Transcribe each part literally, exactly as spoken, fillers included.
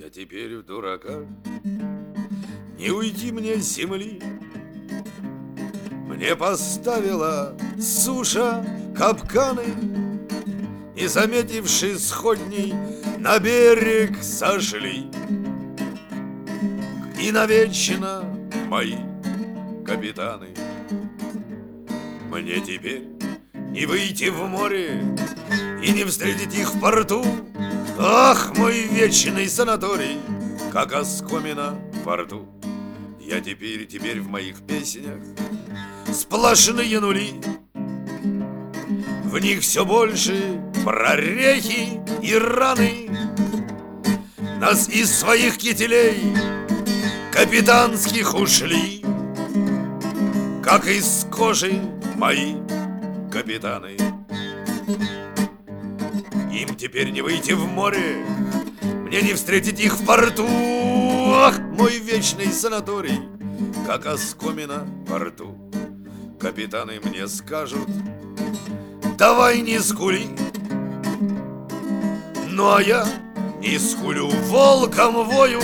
Я теперь в дураках, не уйти мне с земли. Мне поставила суша капканы, не заметивши сходней, на берег сошли. И навечно мои капитаны. Мне теперь не выйти в море и не встретить их в порту. Ах, мой вечный санаторий, как оскомина во рту. Я теперь, теперь в моих песнях сплошные нули. В них все больше прорехи и раны. Нас из своих кителей капитанских ушли, как из кожи мои капитаны. Им теперь не выйти в море, мне не встретить их в порту. Ах, мой вечный санаторий, как оскомина во рту. Капитаны мне скажут: давай не скули. Ну а я не скулю, волком вою.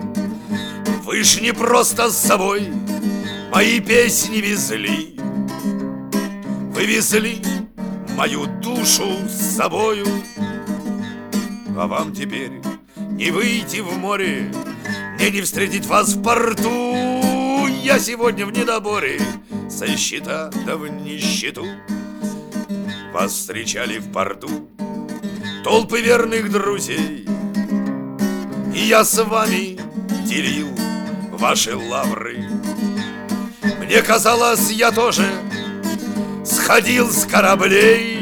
Вы ж не просто с собой мои песни везли. Вы везли мою душу с собою. А вам теперь не выйти в море, мне не встретить вас в порту. Я сегодня в недоборе, со счета да в нищету. Вас встречали в порту толпы верных друзей, и я с вами делил ваши лавры. Мне казалось, я тоже сходил с кораблей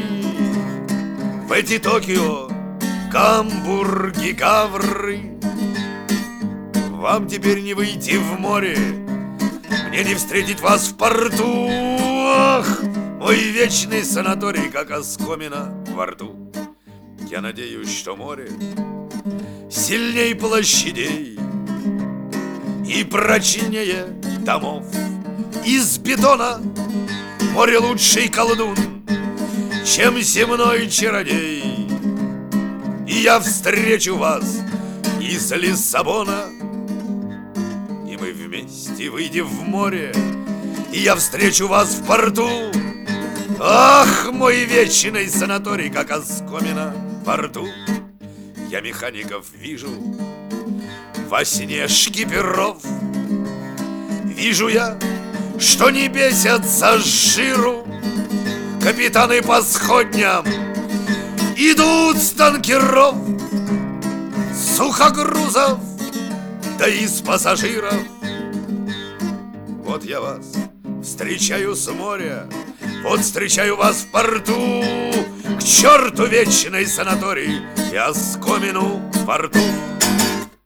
в эти Токио, Гамбурги, Гавры. Вам теперь не выйти в море, мне не встретить вас в порту. Ах, мой вечный санаторий, как оскомина во рту. Я надеюсь, что море сильней площадей и прочнее домов из бетона. Море лучший колдун, чем земной чародей. И я встречу вас из Лиссабона, и мы вместе выйдем в море, и я встречу вас в порту. Ах, мой вечный санаторий, как оскомина во рту. Я механиков вижу во сне шкиперов. Вижу я, что не бесятся с жиру. Капитаны по сходням идут с танкеров, сухогрузов, да и с пассажиров. Вот я вас встречаю с моря, вот встречаю вас в порту. К черту вечный санаторий и оскомину во рту.